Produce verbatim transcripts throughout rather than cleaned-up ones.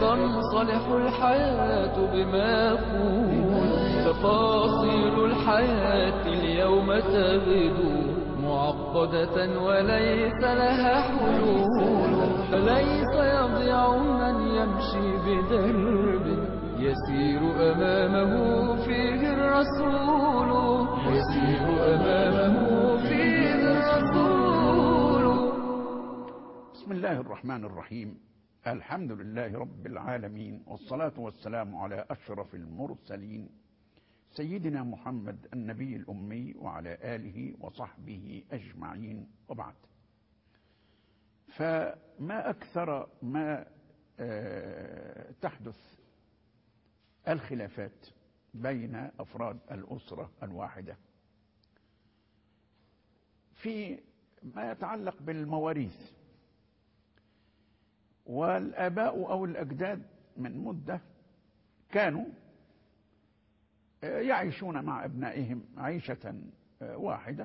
تنصلح الحياة بما يقول. تفاصيل الحياة اليوم تبدو معقدة وليس لها حلول. فليس يضيع من يمشي بدرب يسير أمامه فيه الرسول. يسير أمامه فيه الرسول. بسم الله الرحمن الرحيم. الحمد لله رب العالمين، والصلاة والسلام على أشرف المرسلين سيدنا محمد النبي الأمي وعلى آله وصحبه أجمعين، وبعد. فما أكثر ما تحدث الخلافات بين أفراد الأسرة الواحدة في ما يتعلق بالمواريث. والآباء أو الأجداد من مدة كانوا يعيشون مع أبنائهم عيشة واحدة،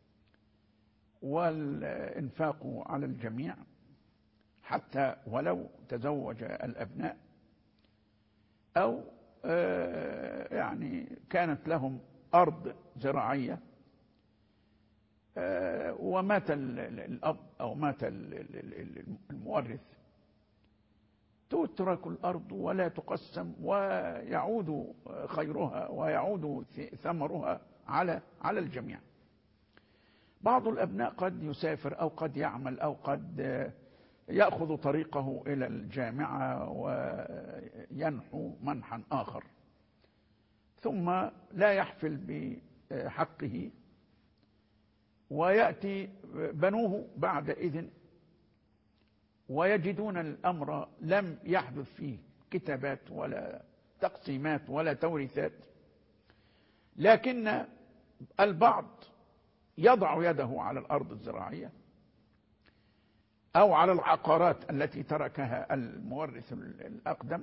والإنفاق على الجميع، حتى ولو تزوج الأبناء أو يعني كانت لهم أرض زراعية ومات الأب أو مات المورث، تترك الأرض ولا تقسم، ويعود خيرها ويعود ثمرها على على الجميع. بعض الأبناء قد يسافر أو قد يعمل أو قد يأخذ طريقه إلى الجامعة وينحو منحا آخر، ثم لا يحفل بحقه، ويأتي بنوه بعد إذن ويجدون الأمر لم يحدث فيه كتابات ولا تقسيمات ولا توريثات، لكن البعض يضع يده على الأرض الزراعية أو على العقارات التي تركها المورث الأقدم،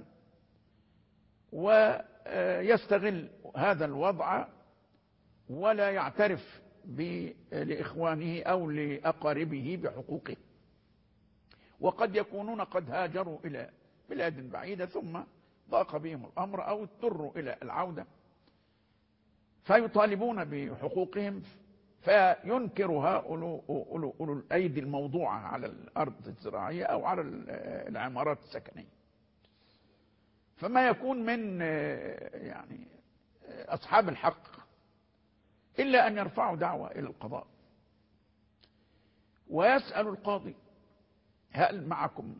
ويستغل هذا الوضع ولا يعترف لإخوانه أو لأقاربه بحقوقه. وقد يكونون قد هاجروا إلى بلاد بعيدة ثم ضاق بهم الأمر أو اضطروا إلى العودة، فيطالبون بحقوقهم، فينكر هؤلاء أولو الأيدي الموضوعة على الأرض الزراعية أو على العمارات السكنية. فما يكون من يعني أصحاب الحق إلا أن يرفعوا دعوة إلى القضاء ويسأل القاضي: هل معكم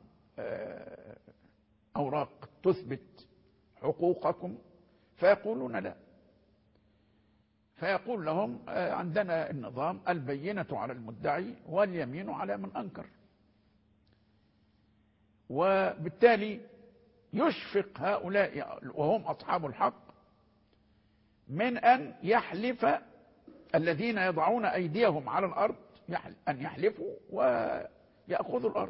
أوراق تثبت حقوقكم؟ فيقولون لا. فيقول لهم: عندنا النظام البينة على المدعي واليمين على من أنكر. وبالتالي يشفق هؤلاء وهم أصحاب الحق من أن يحلف الذين يضعون أيديهم على الأرض أن يحلفوا ويأخذوا الأرض.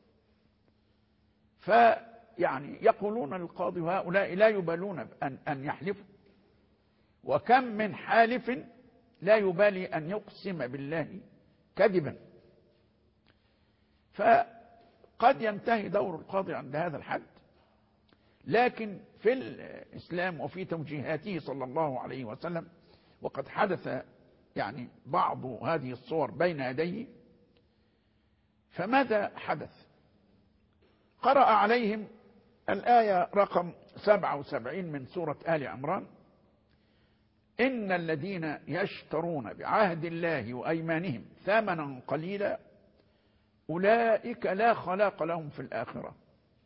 فيعني يقولون للقاضي: هؤلاء لا يبالون أن أن يحلفوا، وكم من حالف لا يبالي أن يقسم بالله كذبا. فقد ينتهي دور القاضي عند هذا الحد، لكن في الإسلام وفي توجيهاته صلى الله عليه وسلم، وقد حدث يعني بعض هذه الصور بين يديه. فماذا حدث؟ قرأ عليهم الآية رقم سبعة وسبعين من سورة آل عمران: إن الذين يشترون بعهد الله وأيمانهم ثمنا قليلا أولئك لا خلاق لهم في الآخرة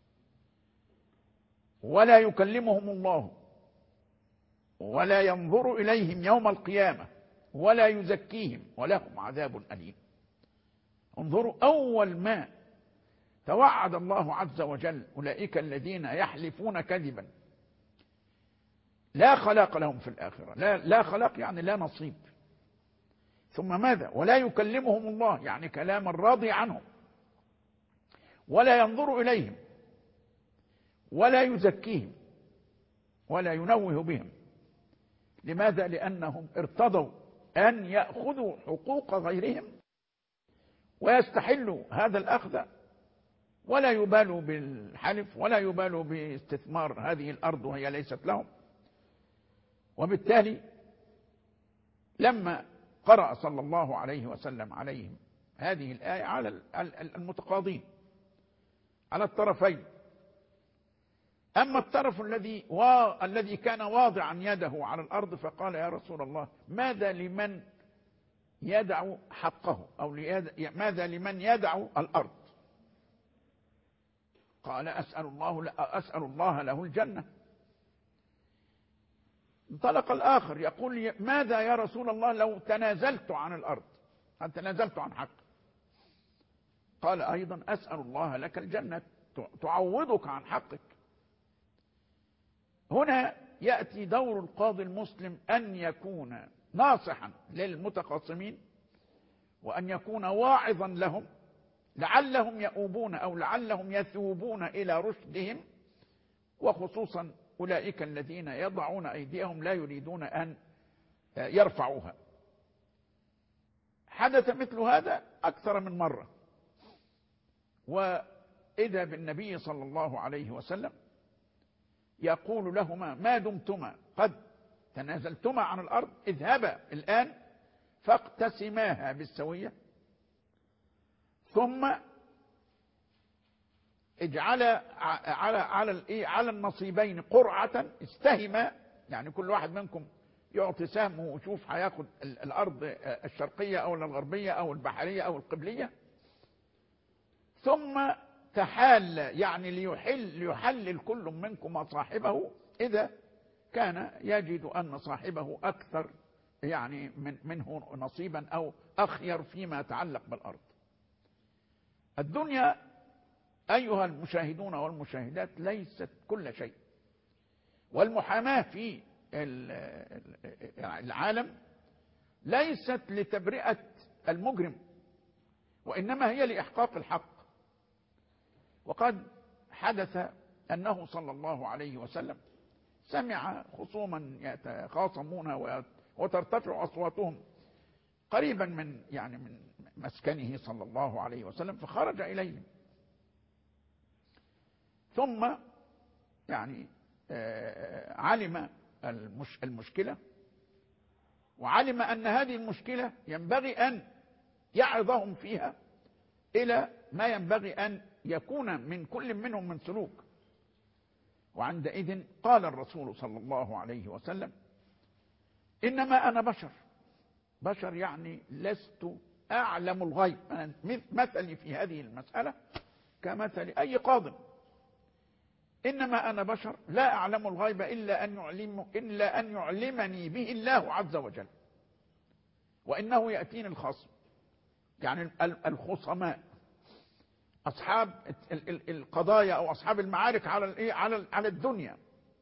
ولا يكلمهم الله ولا ينظر إليهم يوم القيامة ولا يزكيهم ولهم عذاب أليم. انظروا، أول ما توعد الله عز وجل أولئك الذين يحلفون كذبا لا خلاق لهم في الآخرة. لا, لا خلاق يعني لا نصيب. ثم ماذا؟ ولا يكلمهم الله، يعني كلام الراضي عنهم، ولا ينظر إليهم ولا يزكيهم ولا ينوه بهم. لماذا؟ لأنهم ارتضوا أن يأخذوا حقوق غيرهم ويستحلوا هذا الأخذ ولا يبالوا بالحلف ولا يبالوا باستثمار هذه الأرض وهي ليست لهم. وبالتالي لما قرأ صلى الله عليه وسلم عليهم هذه الآية على المتقاضين على الطرفين، أما الطرف الذي و... الذي كان واضعا يده على الأرض فقال يا رسول الله ماذا لمن يدع حقه أو ليد... ماذا لمن يدع الأرض؟ قال أسأل الله أسأل الله له الجنة. انطلق الآخر يقول ماذا يا رسول الله لو تنازلت عن الأرض أن تنازلت عن حق؟ قال أيضا أسأل الله لك الجنة تعوضك عن حقك. هنا يأتي دور القاضي المسلم أن يكون ناصحا للمتخاصمين وأن يكون واعظا لهم لعلهم يؤوبون أو لعلهم يثوبون إلى رشدهم، وخصوصا أولئك الذين يضعون أيديهم لا يريدون أن يرفعوها. حدث مثل هذا أكثر من مرة، وإذا بالنبي صلى الله عليه وسلم يقول لهما ما دمتما قد تنازلتما عن الأرض اذهبا الآن فاقتسماها بالسوية، ثم اجعل على على على النصيبين قرعة استهما، يعني كل واحد منكم يعطي سهمه ويشوف هياخد الأرض الشرقية أو الغربية أو البحرية أو القبلية، ثم تحال يعني ليحل ليحلل كل منكم صاحبه إذا كان يجد أن صاحبه أكثر يعني من منه نصيبا أو أخير فيما يتعلق بالأرض. الدنيا أيها المشاهدون والمشاهدات ليست كل شيء، والمحاماة في العالم ليست لتبرئة المجرم وإنما هي لإحقاق الحق. وقد حدث أنه صلى الله عليه وسلم سمع خصوما يتخاصمون وترتفع أصواتهم قريبا من يعني من مسكنه صلى الله عليه وسلم، فخرج إليهم ثم يعني علم المشكلة وعلم أن هذه المشكلة ينبغي أن يعظهم فيها إلى ما ينبغي أن يكون من كل منهم من سلوك. وعندئذ قال الرسول صلى الله عليه وسلم إنما أنا بشر، بشر يعني لست أعلم الغيب، أنا مثلي في هذه المسألة كمثل أي قاضٍ، إنما أنا بشر لا أعلم الغيب إلا أن يعلم إلا أن يعلمني به الله عز وجل، وإنه يأتيني الخصم يعني الخصماء أصحاب القضايا أو أصحاب المعارك على على على الدنيا،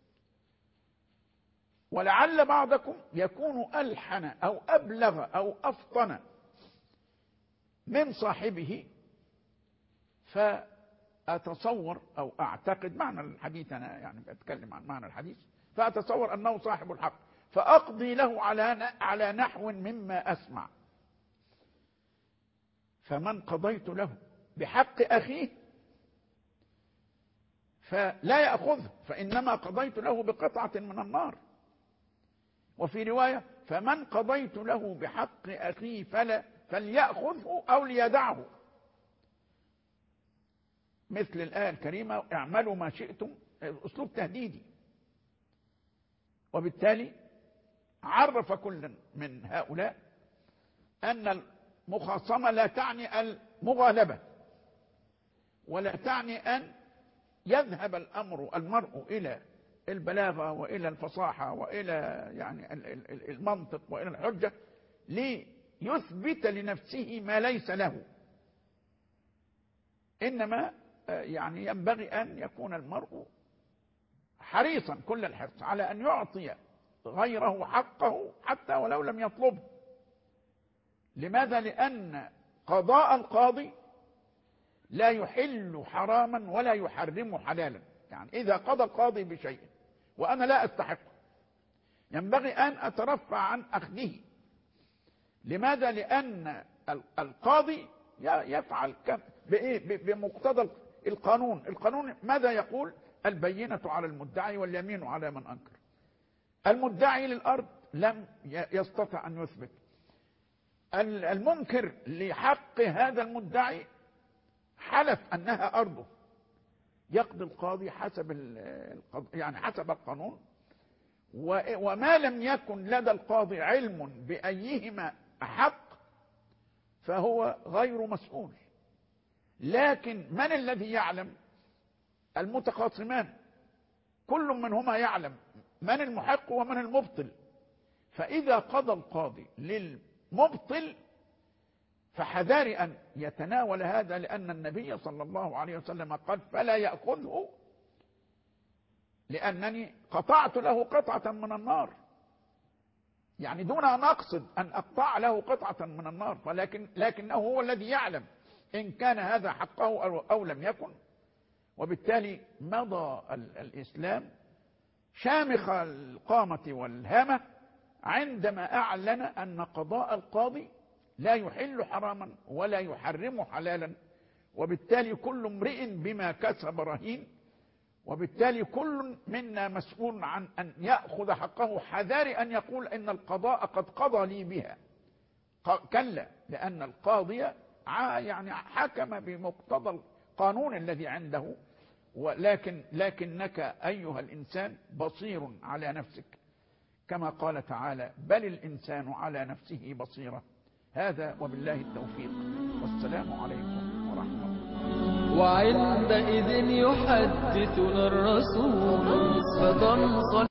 ولعل بعضكم يكون ألحن أو أبلغ أو أفطن من صاحبه، فأتصور أو أعتقد معنى الحديث، أنا يعني بتكلم عن معنى الحديث، فأتصور أنه صاحب الحق فأقضي له على على نحو مما أسمع، فمن قضيت له بحق أخيه فلا يأخذه فإنما قضيت له بقطعة من النار. وفي رواية فمن قضيت له بحق أخيه فلا فليأخذه أو ليدعه، مثل الآية الكريمة اعملوا ما شئتم، أسلوب تهديدي. وبالتالي عرف كل من هؤلاء أن المخاصمة لا تعني المغالبة ولا تعني أن يذهب الأمر المرء إلى البلاغة وإلى الفصاحة وإلى يعني المنطق وإلى الحجة ليثبت لنفسه ما ليس له، إنما يعني ينبغي أن يكون المرء حريصا كل الحرص على أن يعطي غيره حقه حتى ولو لم يطلبه. لماذا؟ لأن قضاء القاضي لا يحل حراما ولا يحرم حلالا، يعني إذا قضى القاضي بشيء وأنا لا أستحقه ينبغي أن أترفع عن أخذه. لماذا؟ لأن القاضي يفعل بمقتضى القانون القانون ماذا يقول؟ البينة على المدعي واليمين على من أنكر. المدعي للأرض لم يستطع أن يثبت، المنكر لحق هذا المدعي حلف أنها أرضه، يقضي القاضي حسب يعني حسب القانون، وما لم يكن لدى القاضي علم بأيهما أحق فهو غير مسؤول. لكن من الذي يعلم؟ المتخاصمان، كل منهما يعلم من المحق ومن المبطل. فإذا قضى القاضي للمبطل فحذار أن يتناول هذا، لأن النبي صلى الله عليه وسلم قال فلا يأخذه لأنني قطعت له قطعة من النار، يعني دون أن أقصد أن أقطع له قطعة من النار، ولكن لكنه هو الذي يعلم إن كان هذا حقه أو, أو لم يكن. وبالتالي مضى الإسلام شامخ القامة والهامة عندما أعلن أن قضاء القاضي لا يحل حراما ولا يحرم حلالا، وبالتالي كل امرئ بما كسب رهين، وبالتالي كل منا مسؤول عن أن يأخذ حقه، حذار أن يقول إن القضاء قد قضى لي بها. كلا، لأن القاضي يعني حكم بمقتضى القانون الذي عنده، ولكن لكنك أيها الإنسان بصير على نفسك، كما قال تعالى بل الإنسان على نفسه بصيرة. هذا وبالله التوفيق، والسلام عليكم ورحمة الله. وعندئذ يحدثنا الرسول فتنصل